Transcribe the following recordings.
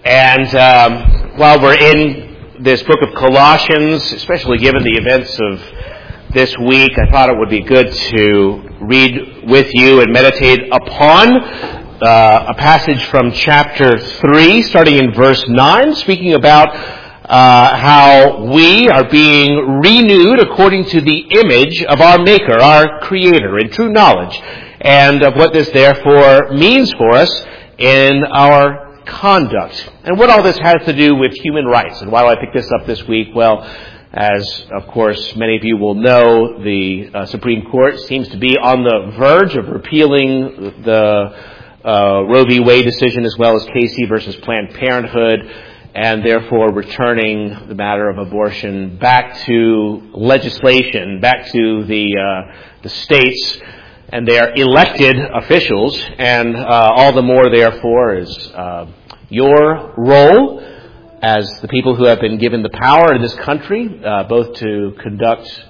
And while we're in this book of Colossians, especially given the events of this week, I thought it would be good to read with you and meditate upon a passage from chapter 3, starting in verse 9, speaking about how we are being renewed according to the image of our Maker, our Creator, in true knowledge, and of what this therefore means for us in our conduct. And what all this has to do with human rights. And why do I pick this up this week? Well, as of course many of you will know, the Supreme Court seems to be on the verge of repealing the Roe v. Wade decision, as well as Casey versus Planned Parenthood, and therefore returning the matter of abortion back to legislation, back to the states and their elected officials, and all the more, therefore, is your role as the people who have been given the power in this country, both to conduct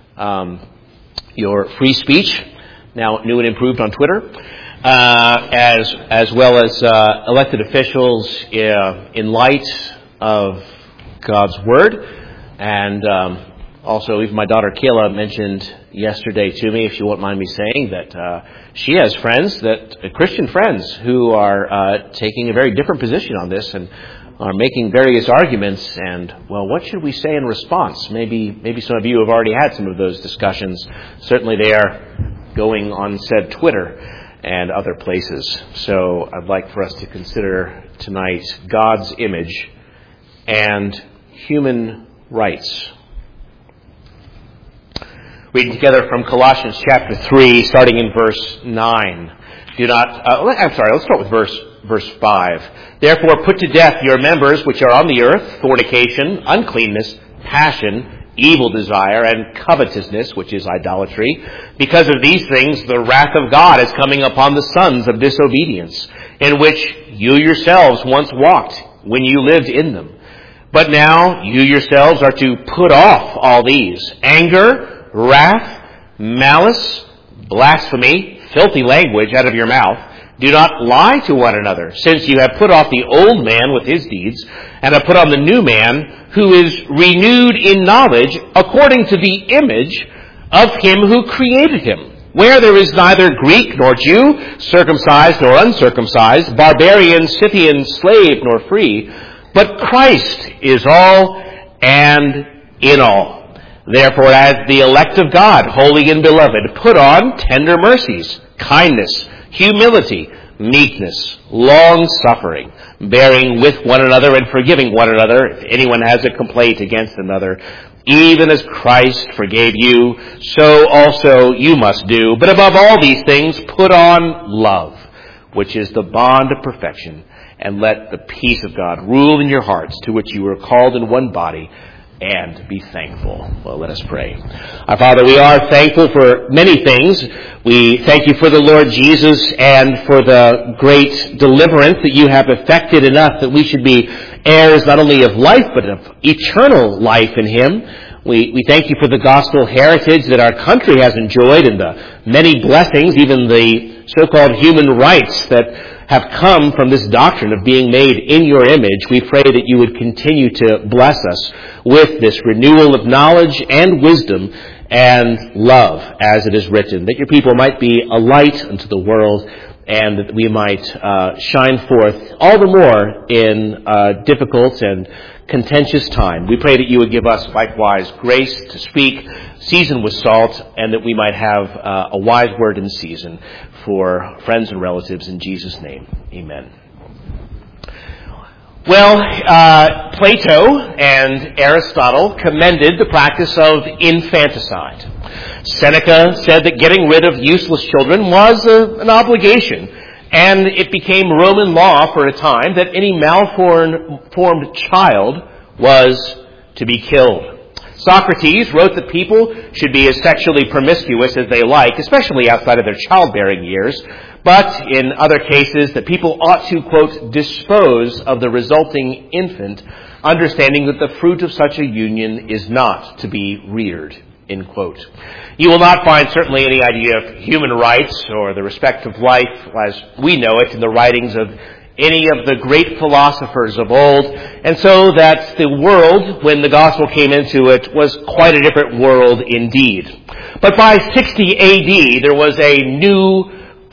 your free speech, now new and improved on Twitter, as well as elected officials in light of God's Word. And also, even my daughter Kayla mentioned yesterday to me, if you won't mind me saying, that she has friends, Christian friends, who are taking a very different position on this and are making various arguments. And, well, what should we say in response? Maybe some of you have already had some of those discussions. Certainly they are going on said Twitter and other places. So I'd like for us to consider tonight God's image and human rights. Reading together from Colossians chapter 3, starting in verse 9. Let's start with verse 5. Therefore put to death your members which are on the earth, fornication, uncleanness, passion, evil desire, and covetousness, which is idolatry. Because of these things, the wrath of God is coming upon the sons of disobedience, in which you yourselves once walked when you lived in them. But now you yourselves are to put off all these: anger, wrath, malice, blasphemy, filthy language out of your mouth. Do not lie to one another, since you have put off the old man with his deeds, and have put on the new man, who is renewed in knowledge according to the image of him who created him, where there is neither Greek nor Jew, circumcised nor uncircumcised, barbarian, Scythian, slave nor free, but Christ is all and in all. Therefore, as the elect of God, holy and beloved, put on tender mercies, kindness, humility, meekness, long-suffering, bearing with one another and forgiving one another if anyone has a complaint against another. Even as Christ forgave you, so also you must do. But above all these things, put on love, which is the bond of perfection, and let the peace of God rule in your hearts, to which you were called in one body, and be thankful. Well, let us pray. Our Father, we are thankful for many things. We thank you for the Lord Jesus and for the great deliverance that you have effected in us, that we should be heirs not only of life, but of eternal life in him. We thank you for the gospel heritage that our country has enjoyed, and the many blessings, even the so-called human rights that have come from this doctrine of being made in your image. We pray that you would continue to bless us with this renewal of knowledge and wisdom and love, as it is written, that your people might be a light unto the world, and that we might shine forth all the more in difficult and contentious time. We pray that you would give us likewise grace to speak, seasoned with salt, and that we might have a wise word in season for friends and relatives, in Jesus' name. Amen. Well, Plato and Aristotle commended the practice of infanticide. Seneca said that getting rid of useless children was an obligation, and it became Roman law for a time that any malformed child was to be killed. Socrates wrote that people should be as sexually promiscuous as they like, especially outside of their childbearing years, but in other cases that people ought to, quote, dispose of the resulting infant, understanding that the fruit of such a union is not to be reared, end quote. You will not find certainly any idea of human rights or the respect of life as we know it in the writings of any of the great philosophers of old, and so that the world, when the gospel came into it, was quite a different world indeed. But by 60 AD, there was a new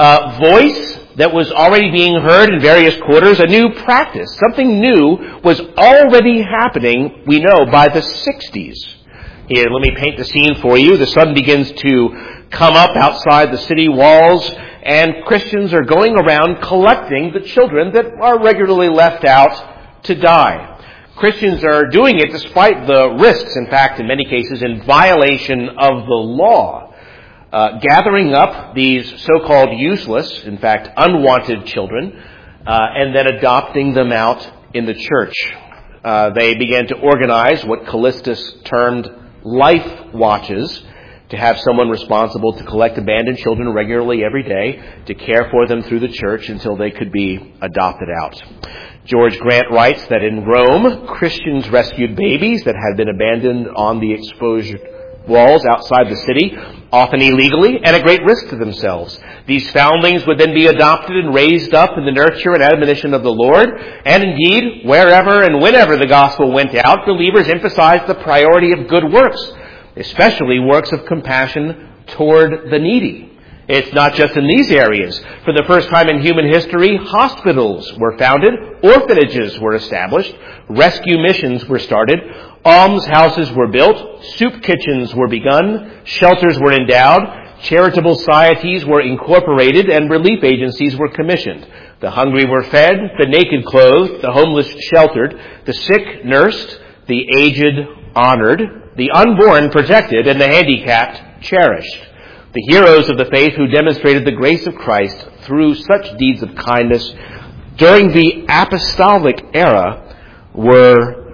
voice that was already being heard in various quarters, a new practice. Something new was already happening, we know, by the 60s. Here, let me paint the scene for you. The sun begins to come up outside the city walls, and Christians are going around collecting the children that are regularly left out to die. Christians are doing it despite the risks, in fact, in many cases, in violation of the law. Gathering up these so-called useless, in fact, unwanted children, and then adopting them out in the church. They began to organize what Callistus termed life watches, to have someone responsible to collect abandoned children regularly every day, to care for them through the church until they could be adopted out. George Grant writes that in Rome, Christians rescued babies that had been abandoned on the exposed walls outside the city, often illegally and at great risk to themselves. These foundlings would then be adopted and raised up in the nurture and admonition of the Lord. And indeed, wherever and whenever the gospel went out, believers emphasized the priority of good works, especially works of compassion toward the needy. It's not just in these areas. For the first time in human history, hospitals were founded, orphanages were established, rescue missions were started, almshouses were built, soup kitchens were begun, shelters were endowed, charitable societies were incorporated, and relief agencies were commissioned. The hungry were fed, the naked clothed, the homeless sheltered, the sick nursed, the aged honored, the unborn protected, and the handicapped cherished. The heroes of the faith who demonstrated the grace of Christ through such deeds of kindness during the apostolic era were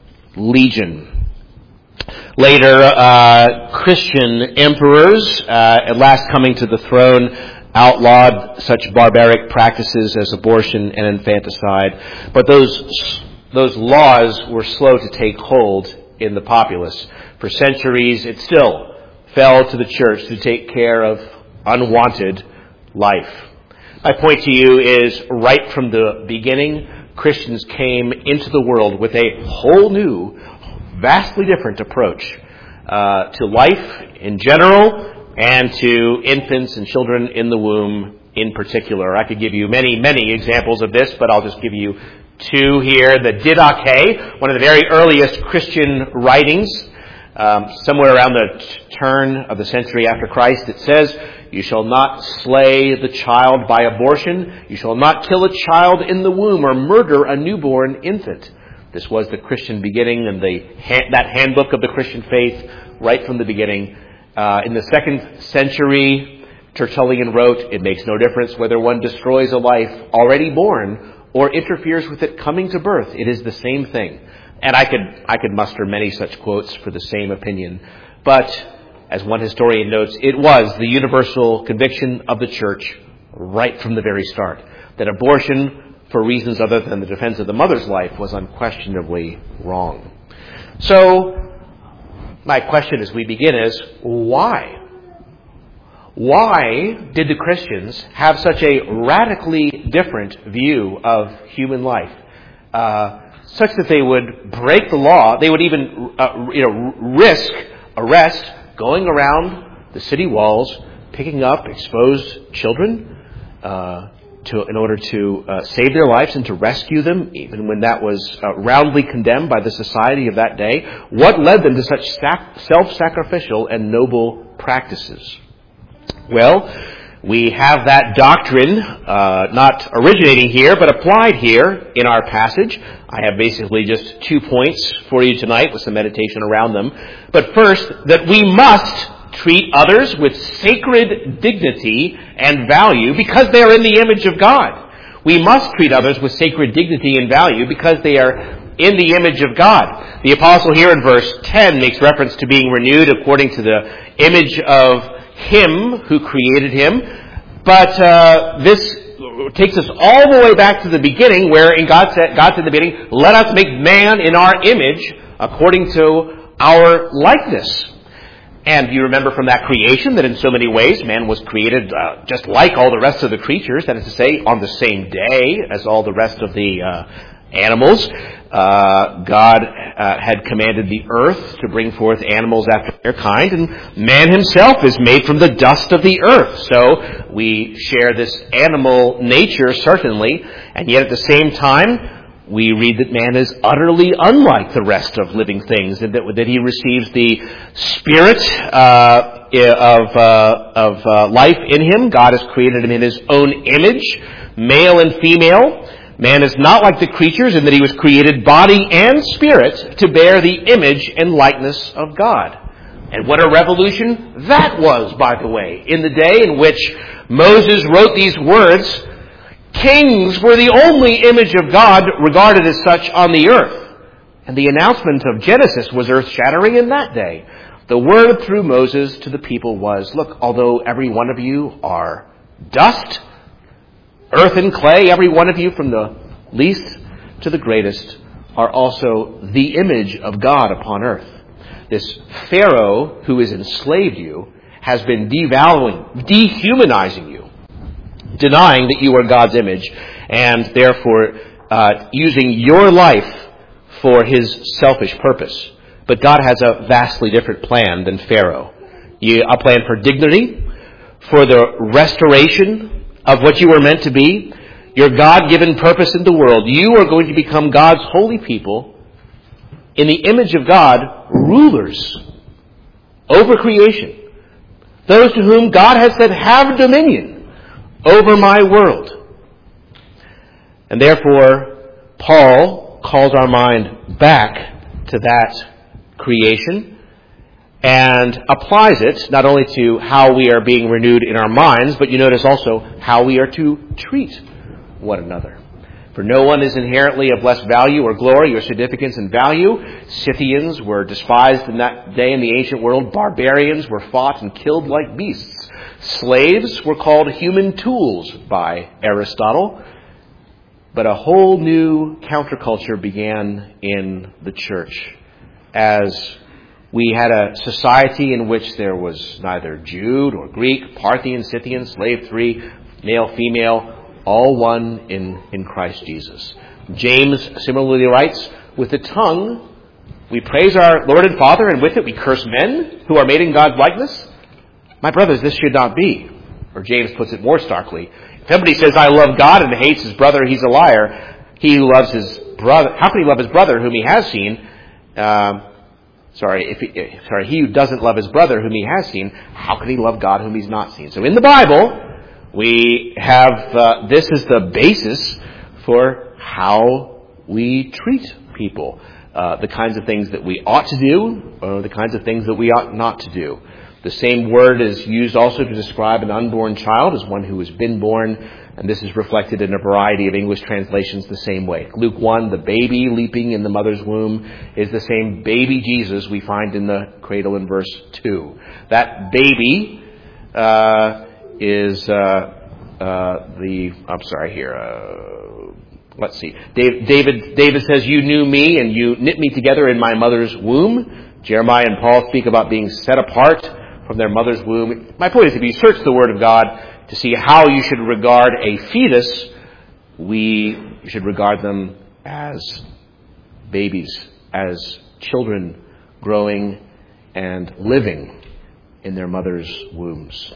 legion. Later, Christian emperors, at last coming to the throne, outlawed such barbaric practices as abortion and infanticide. But those laws were slow to take hold in the populace. For centuries, it still fell to the church to take care of unwanted life. My point to you is, right from the beginning, Christians came into the world with a whole new, vastly different approach to life in general and to infants and children in the womb in particular. I could give you many, many examples of this, but I'll just give you two here. The Didache, one of the very earliest Christian writings, somewhere around the turn of the century after Christ, it says, "You shall not slay the child by abortion. You shall not kill a child in the womb or murder a newborn infant." This was the Christian beginning and that handbook of the Christian faith right from the beginning. In the 2nd century, Tertullian wrote, "It makes no difference whether one destroys a life already born or interferes with it coming to birth. It is the same thing." And I could muster many such quotes for the same opinion. But, as one historian notes, it was the universal conviction of the church right from the very start that abortion, for reasons other than the defense of the mother's life, was unquestionably wrong. So, my question as we begin is, why? Why did the Christians have such a radically different view of human life? Such that they would break the law, they would even risk arrest, going around the city walls, picking up exposed children in order to save their lives and to rescue them, even when that was roundly condemned by the society of that day. What led them to such self-sacrificial and noble practices? Well, we have that doctrine not originating here, but applied here in our passage. I have basically just 2 points for you tonight with some meditation around them. But first, that we must treat others with sacred dignity and value because they are in the image of God. We must treat others with sacred dignity and value because they are in the image of God. The apostle here in verse 10 makes reference to being renewed according to the image of Him who created him. But this takes us all the way back to the beginning, wherein God said in the beginning, "Let us make man in our image according to our likeness." And you remember from that creation that in so many ways man was created just like all the rest of the creatures, that is to say, on the same day as all the rest of the animals. God had commanded the earth to bring forth animals after their kind, and man himself is made from the dust of the earth. So we share this animal nature, certainly, and yet at the same time, we read that man is utterly unlike the rest of living things, and that he receives the spirit of life in him. God has created him in his own image, male and female. Man is not like the creatures in that he was created body and spirit to bear the image and likeness of God. And what a revolution that was, by the way. In the day in which Moses wrote these words, kings were the only image of God regarded as such on the earth. And the announcement of Genesis was earth-shattering in that day. The word through Moses to the people was, look, although every one of you are dust, earth and clay, every one of you from the least to the greatest are also the image of God upon earth. This Pharaoh who has enslaved you has been dehumanizing you, denying that you are God's image, and therefore using your life for his selfish purpose. But God has a vastly different plan than Pharaoh. A plan for dignity, for the restoration of what you were meant to be, your God-given purpose in the world. You are going to become God's holy people, in the image of God, rulers over creation. Those to whom God has said, have dominion over my world. And therefore, Paul calls our mind back to that creation and applies it not only to how we are being renewed in our minds, but you notice also how we are to treat one another. For no one is inherently of less value or glory or significance and value. Scythians were despised in that day in the ancient world. Barbarians were fought and killed like beasts. Slaves were called human tools by Aristotle. But a whole new counterculture began in the church as we had a society in which there was neither Jew nor Greek, Parthian, Scythian, slave free, male, female, all one in Christ Jesus. James similarly writes, with the tongue we praise our Lord and Father, and with it we curse men who are made in God's likeness. My brothers, this should not be. Or James puts it more starkly. If somebody says, I love God, and hates his brother, he's a liar. He who loves his brother, how can he love his brother whom he has seen? He who doesn't love his brother whom he has seen, how can he love God whom he's not seen? So in the Bible, we have this is the basis for how we treat people. The kinds of things that we ought to do, or the kinds of things that we ought not to do. The same word is used also to describe an unborn child as one who has been born, and this is reflected in a variety of English translations the same way. Luke 1, the baby leaping in the mother's womb, is the same baby Jesus we find in the cradle in verse 2. That baby let's see. David says, you knew me and you knit me together in my mother's womb. Jeremiah and Paul speak about being set apart from their mother's womb. My point is, if you search the Word of God to see how you should regard a fetus, we should regard them as babies, as children growing and living in their mother's wombs.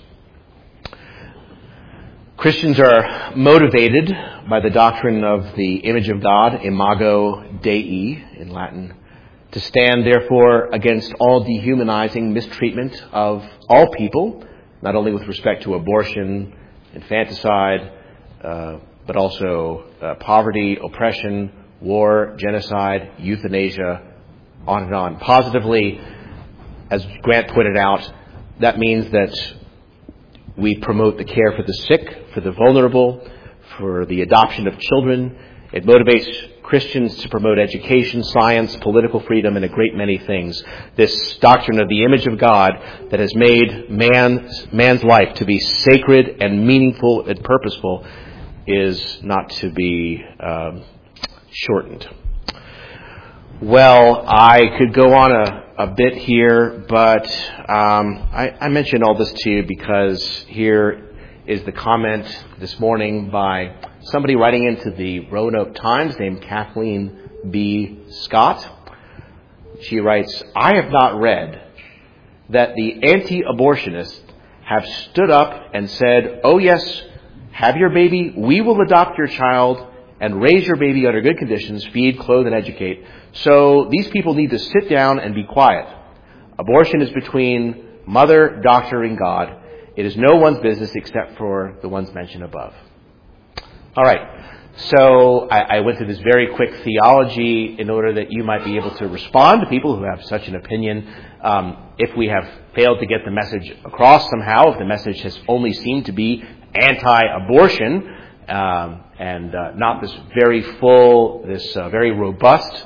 Christians are motivated by the doctrine of the image of God, imago Dei in Latin, to stand, therefore, against all dehumanizing mistreatment of all people, not only with respect to abortion, infanticide, but also poverty, oppression, war, genocide, euthanasia, on and on. Positively, as Grant pointed out, that means that we promote the care for the sick, for the vulnerable, for the adoption of children. It motivates Christians to promote education, science, political freedom, and a great many things. This doctrine of the image of God that has made man's life to be sacred and meaningful and purposeful is not to be shortened. Well, I could go on a bit here, but I mentioned all this to you because here is the comment this morning by somebody writing into the Roanoke Times named Kathleen B. Scott. She writes, "I have not read that the anti-abortionists have stood up and said, 'Oh yes, have your baby, we will adopt your child and raise your baby under good conditions, feed, clothe, and educate.' So these people need to sit down and be quiet. Abortion is between mother, doctor, and God. It is no one's business except for the ones mentioned above." All right. So I went through this very quick theology in order that you might be able to respond to people who have such an opinion. If we have failed to get the message across somehow, if the message has only seemed to be anti-abortion and not this very full, this very robust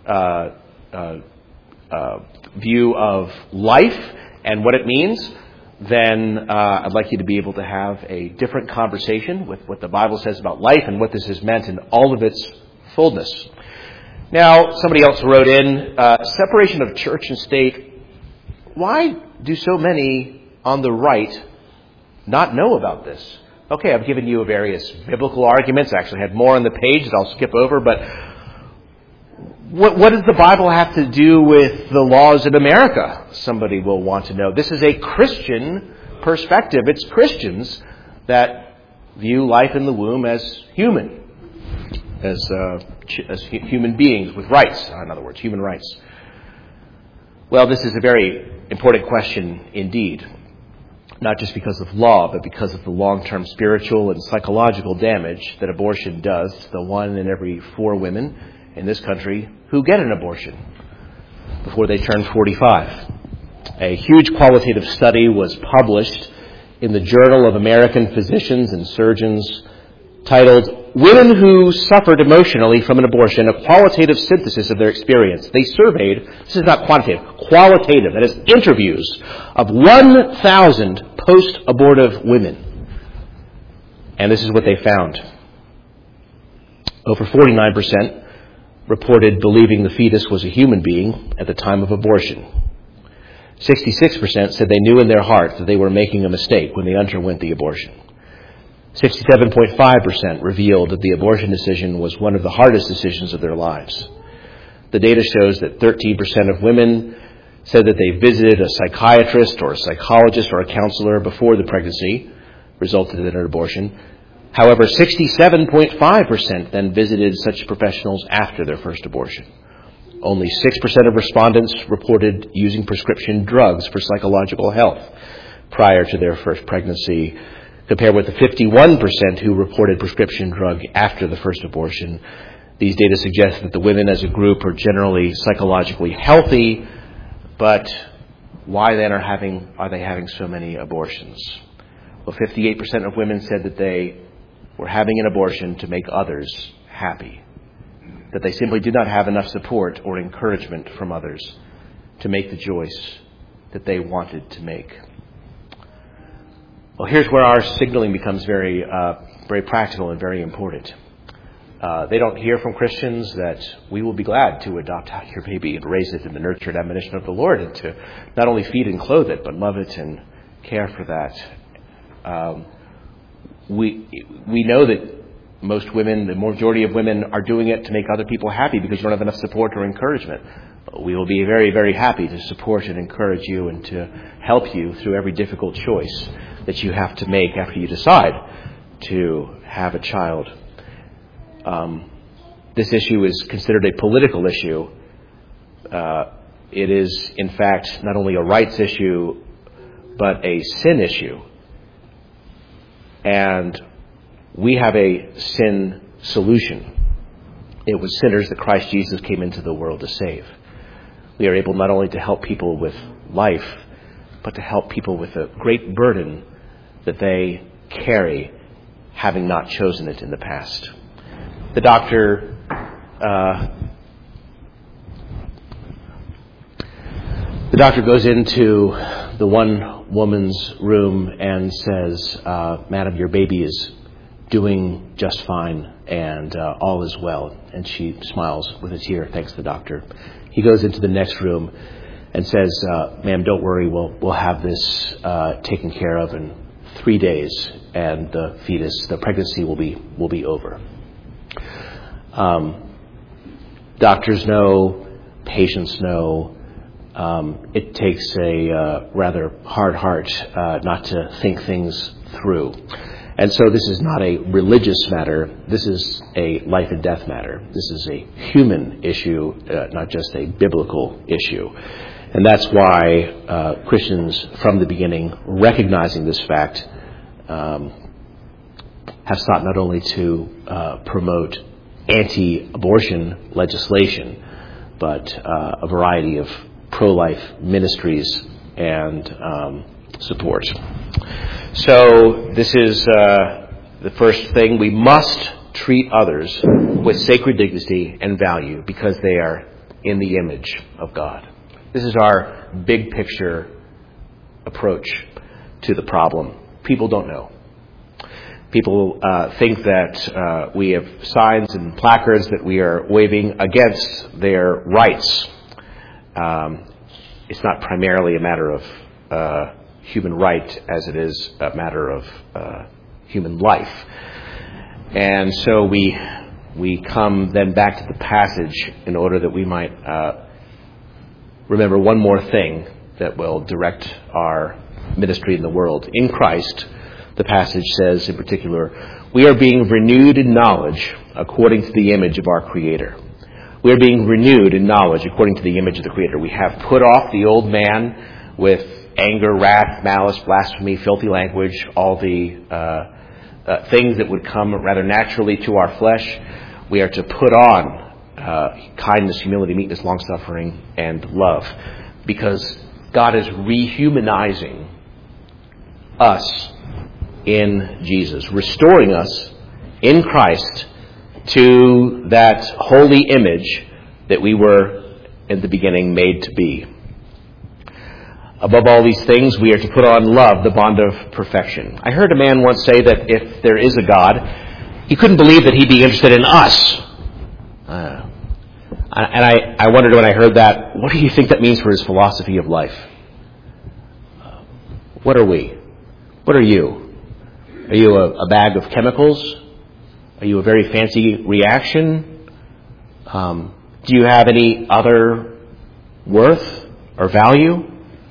view of life and what it means, then I'd like you to be able to have a different conversation with what the Bible says about life and what this has meant in all of its fullness. Now, somebody else wrote in, separation of church and state. Why do so many on the right not know about this? Okay, I've given you various biblical arguments. I actually had more on the page that I'll skip over, but what does the Bible have to do with the laws in America? Somebody will want to know. This is a Christian perspective. It's Christians that view life in the womb as human, as human beings with rights, in other words, human rights. Well, this is a very important question indeed, not just because of law, but because of the long-term spiritual and psychological damage that abortion does to the 1 in every 4 women in this country who get an abortion before they turn 45. A huge qualitative study was published in the Journal of American Physicians and Surgeons titled "Women Who Suffered Emotionally from an Abortion, a Qualitative Synthesis of Their Experience." They surveyed, this is not quantitative, qualitative, that is interviews of 1,000 post-abortive women. And this is what they found. Over 49% reported believing the fetus was a human being at the time of abortion. 66% said they knew in their heart that they were making a mistake when they underwent the abortion. 67.5% revealed that the abortion decision was one of the hardest decisions of their lives. The data shows that 13% of women said that they visited a psychiatrist or a psychologist or a counselor before the pregnancy resulted in an abortion. However, 67.5% then visited such professionals after their first abortion. Only 6% of respondents reported using prescription drugs for psychological health prior to their first pregnancy, compared with the 51% who reported prescription drug after the first abortion. These data suggest that the women as a group are generally psychologically healthy, but why then are they having so many abortions? Well, 58% of women said that they were having an abortion to make others happy, that they simply did not have enough support or encouragement from others to make the choice that they wanted to make. Well, here's where our signaling becomes very practical and very important. They don't hear from Christians that we will be glad to adopt your baby and raise it in the nurture and admonition of the Lord, and to not only feed and clothe it, but love it and care for that. We know that most women, the majority of women, are doing it to make other people happy because you don't have enough support or encouragement. We will be very, very happy to support and encourage you and to help you through every difficult choice that you have to make after you decide to have a child. This issue is considered a political issue. It is, in fact, not only a rights issue, but a sin issue. And we have a sin solution. It was sinners that Christ Jesus came into the world to save. We are able not only to help people with life, but to help people with a great burden that they carry, having not chosen it in the past. The doctor goes into the one woman's room and says, "Madam, your baby is doing just fine, and all is well. And she smiles with a tear, thanks the doctor. He goes into the next room and says, ma'am, don't worry, we'll have this taken care of in 3 days, and the pregnancy will be over. Doctors know, patients know, it takes a rather hard heart not to think things through. And so this is not a religious matter. This is a life and death matter. This is a human issue, not just a biblical issue. And that's why Christians from the beginning, recognizing this fact, have sought not only to promote anti-abortion legislation, but a variety of pro-life ministries and support. So this is the first thing. We must treat others with sacred dignity and value because they are in the image of God. This is our big picture approach to the problem. People don't know. People think that we have signs and placards that we are waving against their rights. It's not primarily a matter of human right as it is a matter of human life. And so we come then back to the passage in order that we might remember one more thing that will direct our ministry in the world. In Christ, the passage says in particular, we are being renewed in knowledge according to the image of our Creator. We are being renewed in knowledge according to the image of the Creator. We have put off the old man with anger, wrath, malice, blasphemy, filthy language, all the things that would come rather naturally to our flesh. We are to put on kindness, humility, meekness, long-suffering, and love, because God is rehumanizing us in Jesus, restoring us in Christ to that holy image that we were in the beginning made to be. Above all these things, we are to put on love, the bond of perfection. I heard a man once say that if there is a God, he couldn't believe that he'd be interested in us. And I wondered when I heard that, what do you think that means for his philosophy of life? What are we? What are you? Are you a bag of chemicals? Are you a very fancy reaction? Do you have any other worth or value?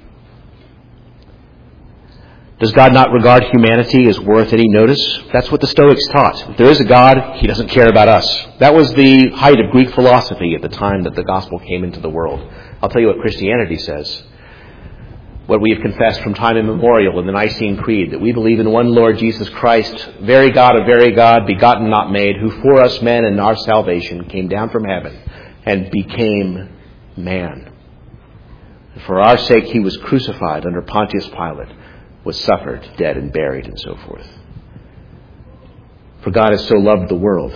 Does God not regard humanity as worth any notice? That's what the Stoics taught. If there is a God, he doesn't care about us. That was the height of Greek philosophy at the time that the gospel came into the world. I'll tell you what Christianity says. What we have confessed from time immemorial in the Nicene Creed, that we believe in one Lord Jesus Christ, very God of very God, begotten not made, who for us men and our salvation came down from heaven and became man. And for our sake he was crucified under Pontius Pilate, was suffered, dead, and buried, and so forth. For God has so loved the world.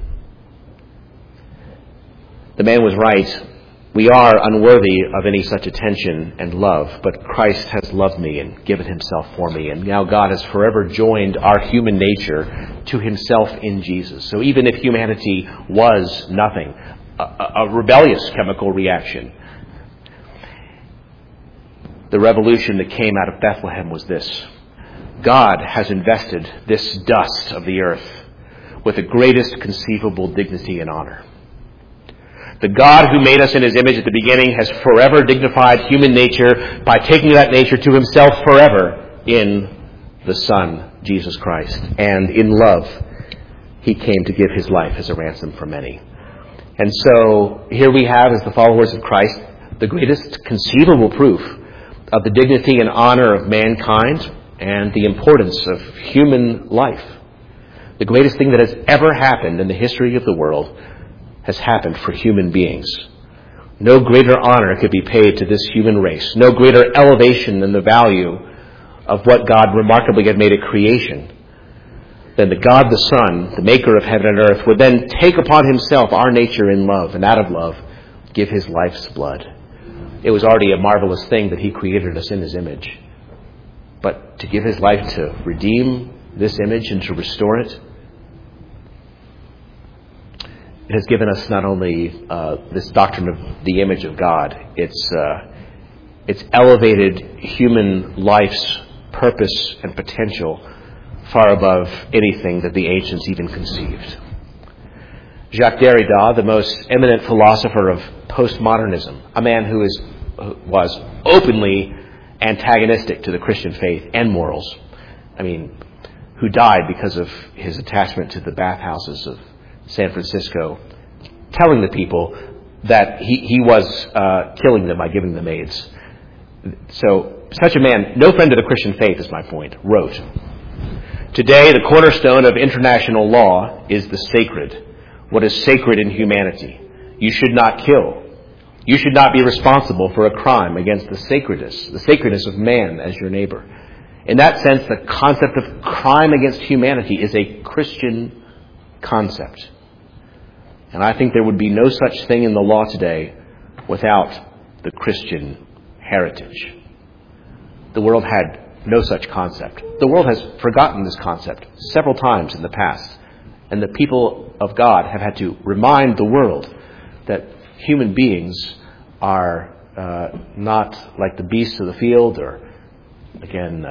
The man was right. We are unworthy of any such attention and love, but Christ has loved me and given himself for me. And now God has forever joined our human nature to himself in Jesus. So even if humanity was nothing, a rebellious chemical reaction, the revolution that came out of Bethlehem was this. God has invested this dust of the earth with the greatest conceivable dignity and honor. The God who made us in his image at the beginning has forever dignified human nature by taking that nature to himself forever in the Son, Jesus Christ. And in love, he came to give his life as a ransom for many. And so here we have, as the followers of Christ, the greatest conceivable proof of the dignity and honor of mankind and the importance of human life. The greatest thing that has ever happened in the history of the world has happened for human beings. No greater honor could be paid to this human race. No greater elevation than the value of what God remarkably had made a creation than the God the Son, the maker of heaven and earth, would then take upon himself our nature in love, and out of love give his life's blood. It was already a marvelous thing that he created us in his image. But to give his life to redeem this image and to restore it, it has given us not only this doctrine of the image of God, it's elevated human life's purpose and potential far above anything that the ancients even conceived. Jacques Derrida, the most eminent philosopher of postmodernism, a man who was openly antagonistic to the Christian faith and morals, who died because of his attachment to the bathhouses of San Francisco, telling the people that he was killing them by giving them AIDS. So, such a man, no friend of the Christian faith is my point, wrote, "Today, the cornerstone of international law is the sacred, what is sacred in humanity. You should not kill. You should not be responsible for a crime against the sacredness of man as your neighbor." In that sense, the concept of crime against humanity is a Christian concept. And I think there would be no such thing in the law today without the Christian heritage. The world had no such concept. The world has forgotten this concept several times in the past. And the people of God have had to remind the world that human beings are not like the beasts of the field or, again,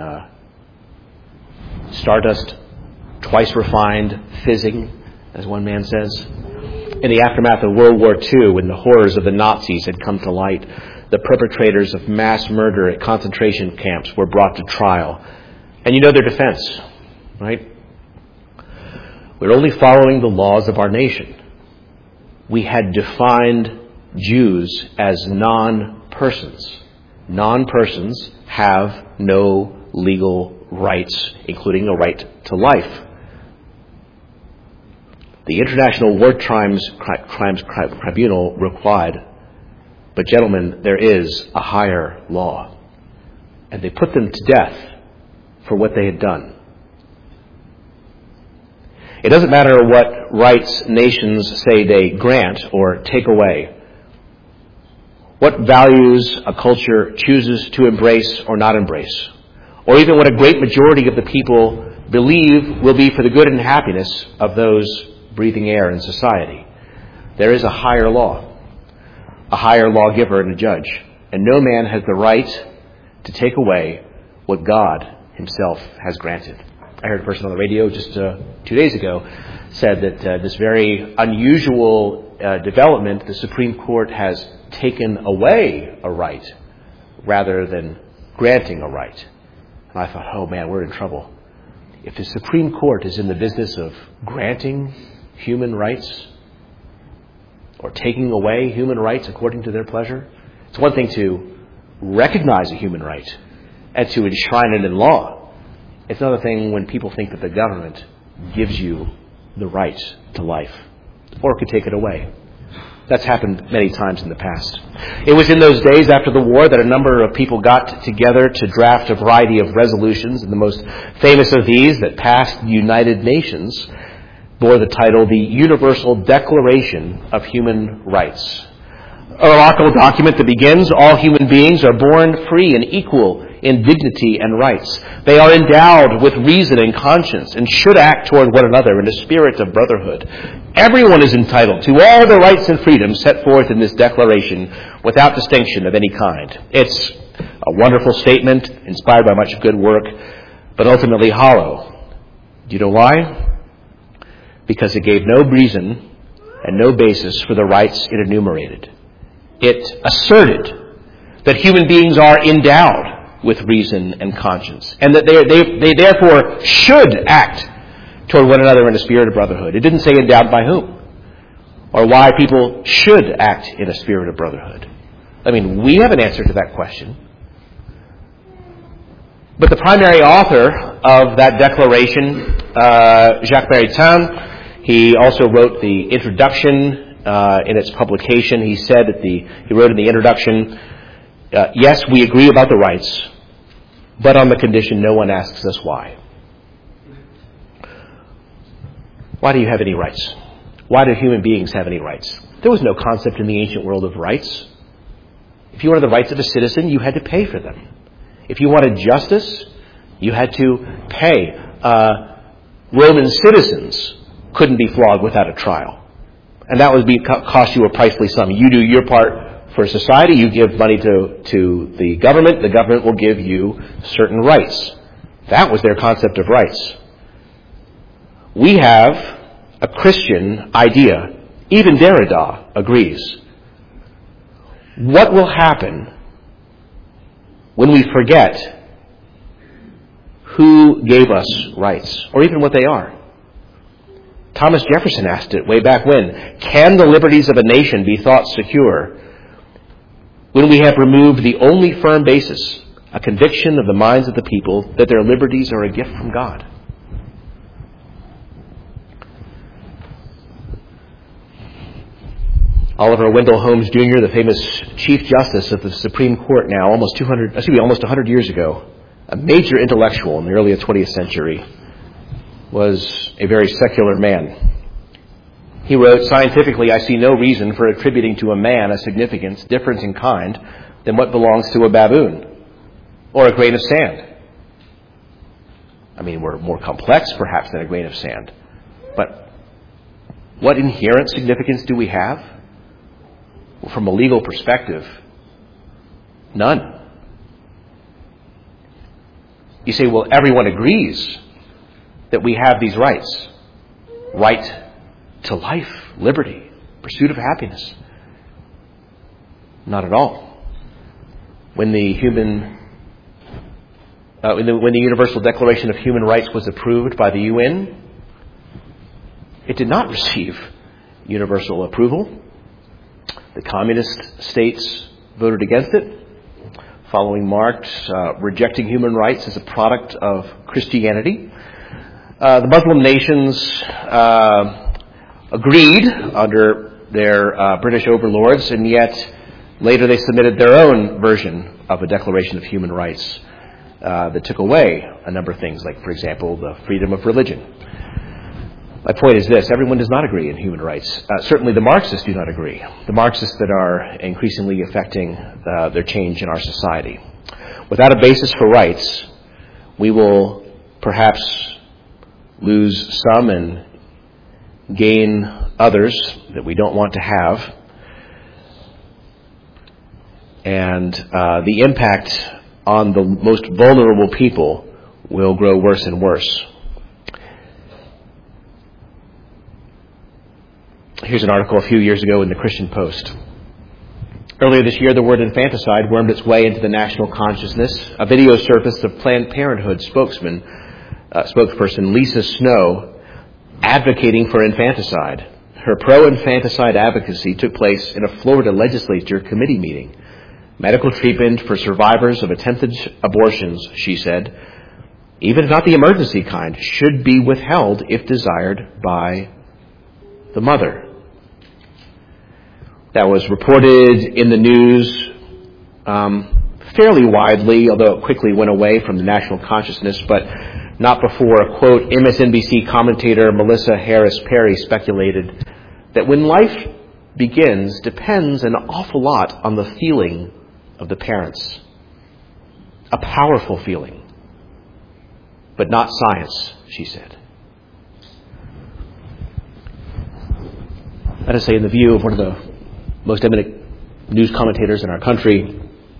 stardust, twice refined, fizzing, as one man says. In the aftermath of World War II, when the horrors of the Nazis had come to light, the perpetrators of mass murder at concentration camps were brought to trial. And you know their defense, right? We're only following the laws of our nation. We had defined Jews as non-persons. Non-persons have no legal rights, including a right to life. The International War Crimes Tribunal replied, "But gentlemen, there is a higher law." And they put them to death for what they had done. It doesn't matter what rights nations say they grant or take away, what values a culture chooses to embrace or not embrace, or even what a great majority of the people believe will be for the good and happiness of those breathing air in society. There is a higher law, a higher lawgiver and a judge, and no man has the right to take away what God himself has granted. I heard a person on the radio just 2 days ago said that this very unusual development, the Supreme Court has taken away a right rather than granting a right. And I thought, oh man, we're in trouble. If the Supreme Court is in the business of granting human rights or taking away human rights according to their pleasure, it's one thing to recognize a human right and to enshrine it in law. It's another thing when people think that the government gives you the right to life or could take it away. That's happened many times in the past. It was in those days after the war that a number of people got together to draft a variety of resolutions, and the most famous of these that passed the United Nations bore the title, the Universal Declaration of Human Rights. A remarkable document that begins, all human beings are born free and equal in dignity and rights. They are endowed with reason and conscience and should act toward one another in a spirit of brotherhood. Everyone is entitled to all the rights and freedoms set forth in this declaration without distinction of any kind. It's a wonderful statement, inspired by much good work, but ultimately hollow. Do you know why? Because it gave no reason and no basis for the rights it enumerated. It asserted that human beings are endowed with reason and conscience, and that they therefore should act toward one another in a spirit of brotherhood. It didn't say endowed by whom, or why people should act in a spirit of brotherhood. We have an answer to that question. But the primary author of that declaration, Jacques Maritain, he also wrote the introduction in its publication. He said that he wrote in the introduction, yes, we agree about the rights, but on the condition no one asks us why. Why do you have any rights? Why do human beings have any rights? There was no concept in the ancient world of rights. If you wanted the rights of a citizen, you had to pay for them. If you wanted justice, you had to pay. Roman citizens couldn't be flogged without a trial. And that would cost you a pricely sum. You do your part for society. You give money to the government. The government will give you certain rights. That was their concept of rights. We have a Christian idea. Even Derrida agrees. What will happen when we forget who gave us rights, or even what they are? Thomas Jefferson asked it way back when. Can the liberties of a nation be thought secure when we have removed the only firm basis, a conviction of the minds of the people that their liberties are a gift from God? Oliver Wendell Holmes Jr., the famous Chief Justice of the Supreme Court now, almost 100 years ago, a major intellectual in the early 20th century, was a very secular man. He wrote, "Scientifically, I see no reason for attributing to a man a significance different in kind than what belongs to a baboon or a grain of sand." I mean, we're more complex, perhaps, than a grain of sand. But what inherent significance do we have? Well, from a legal perspective, none. You say, well, everyone agrees that we have these rights. Right to life, liberty, pursuit of happiness. Not at all. When the Universal Declaration of Human Rights was approved by the UN, it did not receive universal approval. The communist states voted against it, following Marx, rejecting human rights as a product of Christianity. The Muslim nations agreed under their British overlords, and yet later they submitted their own version of a Declaration of Human Rights that took away a number of things, like, for example, the freedom of religion. My point is this: everyone does not agree in human rights. Certainly the Marxists do not agree. The Marxists that are increasingly affecting their change in our society. Without a basis for rights, we will perhaps lose some and gain others that we don't want to have. And the impact on the most vulnerable people will grow worse and worse. Here's an article a few years ago in the Christian Post. Earlier this year, the word infanticide wormed its way into the national consciousness. A video surfaced of Planned Parenthood spokesperson Lisa Snow advocating for infanticide. Her pro-infanticide advocacy took place in a Florida legislature committee meeting. Medical treatment for survivors of attempted abortions, she said, even if not the emergency kind, should be withheld if desired by the mother. That was reported in the news fairly widely, although it quickly went away from the national consciousness, but not before, quote, MSNBC commentator Melissa Harris Perry speculated that when life begins depends an awful lot on the feeling of the parents. A powerful feeling, but not science, she said. Let us say, in the view of one of the most eminent news commentators in our country,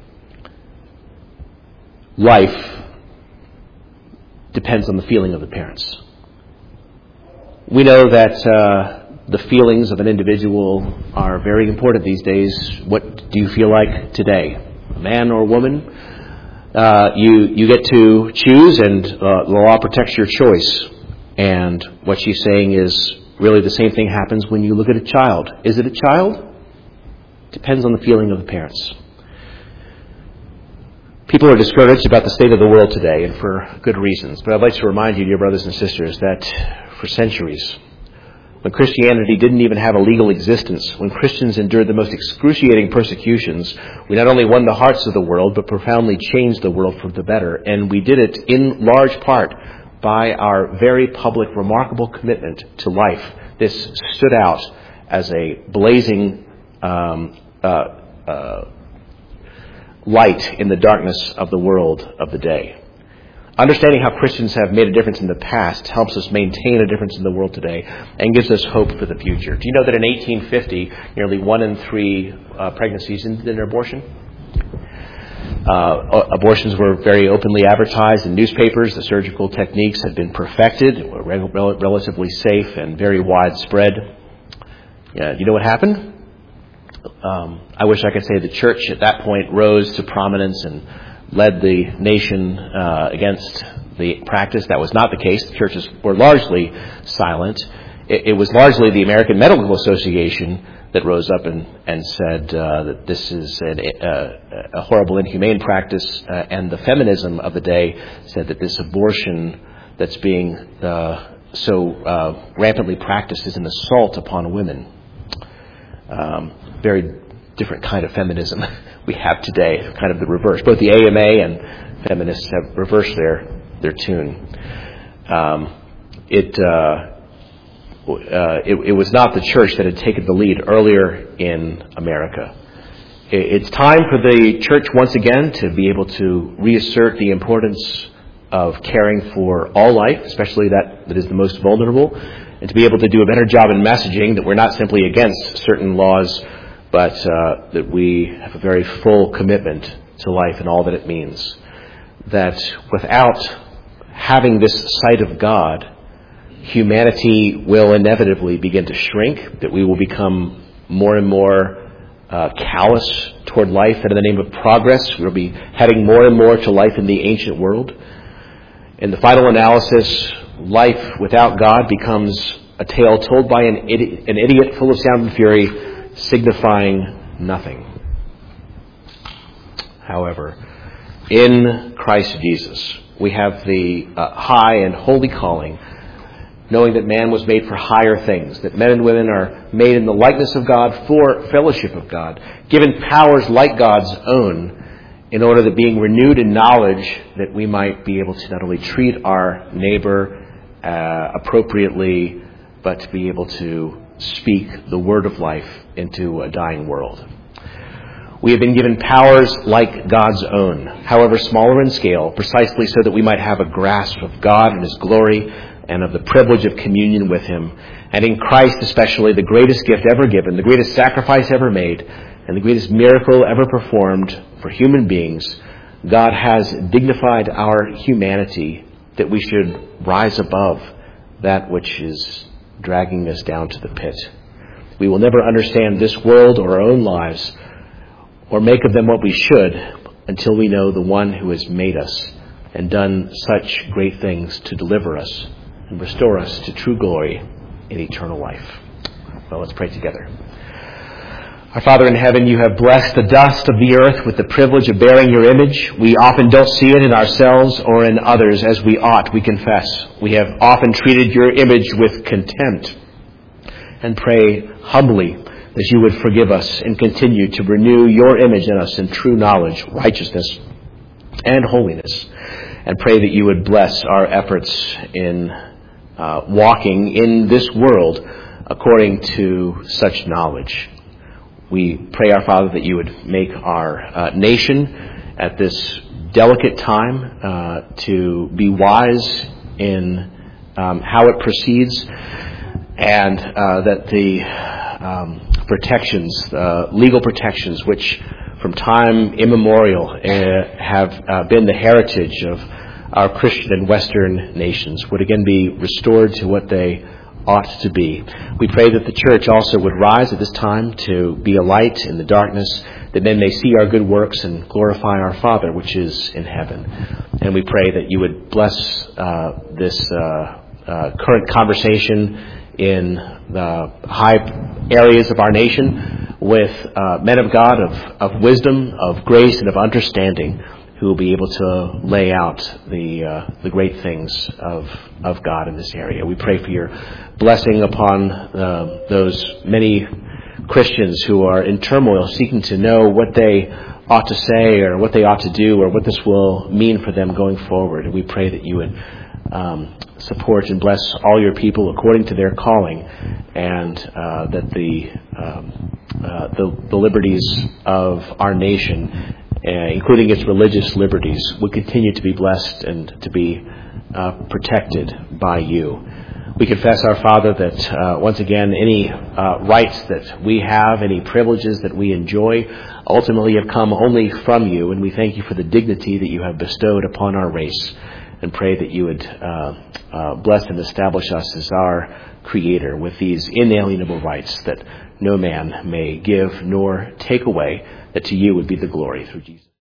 life depends on the feeling of the parents. We know that the feelings of an individual are very important these days. What do you feel like today? Man or woman? You get to choose, and the law protects your choice. And what she's saying is really the same thing happens when you look at a child. Is it a child? Depends on the feeling of the parents. People are discouraged about the state of the world today, and for good reasons. But I'd like to remind you, dear brothers and sisters, that for centuries, when Christianity didn't even have a legal existence, when Christians endured the most excruciating persecutions, we not only won the hearts of the world, but profoundly changed the world for the better. And we did it in large part by our very public, remarkable commitment to life. This stood out as a blazing light in the darkness of the world of the day. Understanding how Christians have made a difference in the past helps us maintain a difference in the world today and gives us hope for the future. Do you know that in 1850, nearly 1 in 3 pregnancies ended in abortion? Abortions were very openly advertised in newspapers. The surgical techniques had been perfected, were relatively safe and very widespread. Do you know what happened? I wish I could say the church at that point rose to prominence and led the nation against the practice. That was not the case. The churches were largely silent. It was largely the American Medical Association that rose up and said that this is a horrible, inhumane practice, and the feminism of the day said that this abortion that's being so rampantly practiced is an assault upon women. Very different kind of feminism we have today, kind of the reverse. Both the AMA and feminists have reversed their tune. It was not the church that had taken the lead earlier in America. It's time for the church once again to be able to reassert the importance of caring for all life, especially that is the most vulnerable, and to be able to do a better job in messaging that we're not simply against certain laws, but that we have a very full commitment to life and all that it means. That without having this sight of God, humanity will inevitably begin to shrink, that we will become more and more callous toward life, and in the name of progress, we'll be heading more and more to life in the ancient world. In the final analysis, life without God becomes a tale told by an idiot full of sound and fury, signifying nothing. However, in Christ Jesus, we have the high and holy calling, knowing that man was made for higher things, that men and women are made in the likeness of God for fellowship of God, given powers like God's own, in order that being renewed in knowledge, that we might be able to not only treat our neighbor appropriately, but to be able to speak the word of life into a dying world. We have been given powers like God's own, however smaller in scale, precisely so that we might have a grasp of God and His glory and of the privilege of communion with Him. And in Christ especially, the greatest gift ever given, the greatest sacrifice ever made, and the greatest miracle ever performed for human beings, God has dignified our humanity that we should rise above that which is dragging us down to the pit. We will never understand this world or our own lives or make of them what we should until we know the one who has made us and done such great things to deliver us and restore us to true glory in eternal life. Well, let's pray together. Our Father in heaven, you have blessed the dust of the earth with the privilege of bearing your image. We often don't see it in ourselves or in others as we ought, we confess. We have often treated your image with contempt, and pray humbly that you would forgive us and continue to renew your image in us in true knowledge, righteousness, and holiness. And pray that you would bless our efforts in walking in this world according to such knowledge. We pray, our Father, that you would make our nation at this delicate time to be wise in how it proceeds, and that the protections, legal protections, which from time immemorial have been the heritage of our Christian and Western nations, would again be restored to what they ought to be. We pray that the church also would rise at this time to be a light in the darkness, that men may see our good works and glorify our Father which is in heaven. And we pray that you would bless this current conversation in the high areas of our nation with men of God of wisdom, of grace, and of understanding, who will be able to lay out the great things of God in this area. We pray for your blessing upon those many Christians who are in turmoil, seeking to know what they ought to say or what they ought to do or what this will mean for them going forward. And we pray that you would support and bless all your people according to their calling, and that the liberties of our nation including its religious liberties, would continue to be blessed and to be protected by you. We confess, our Father, that once again, any rights that we have, any privileges that we enjoy, ultimately have come only from you, and we thank you for the dignity that you have bestowed upon our race, and pray that you would bless and establish us as our Creator with these inalienable rights that no man may give nor take away, that to you would be the glory through Jesus.